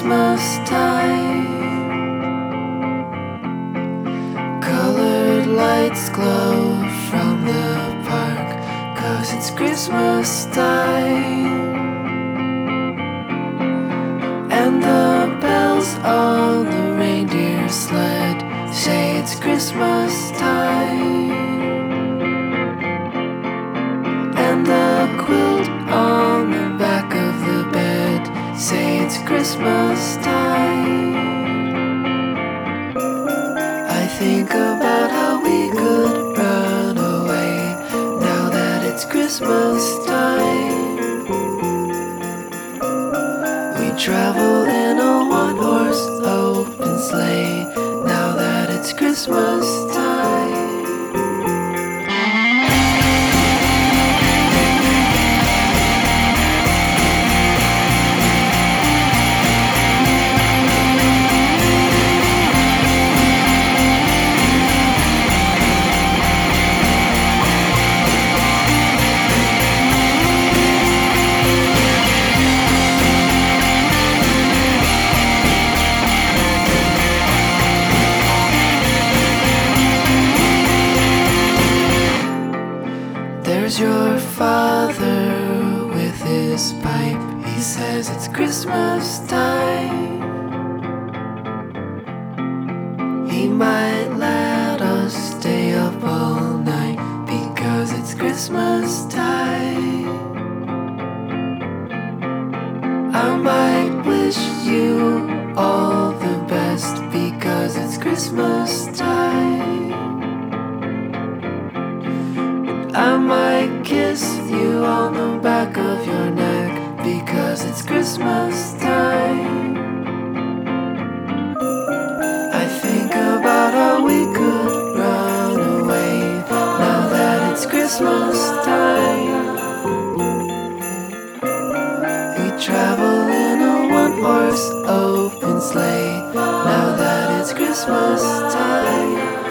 Christmas time. Colored lights glow from the park, 'cause it's Christmas time. And the bells on the reindeer sled say it's Christmas time. And the quilt on the back of the bed say it's Christmas time. I think about how we could run away now that it's Christmas time. We travel in a one-horse open sleigh now that it's Christmas time. There's your father with his pipe. He says it's Christmas time. He might let us stay up all night because it's Christmas time. I might wish you all the best because it's Christmas time. I might kiss you on the back of your neck because it's Christmas time. I think about how we could run away now that it's Christmas time. We travel in a one-horse open sleigh now that it's Christmas time.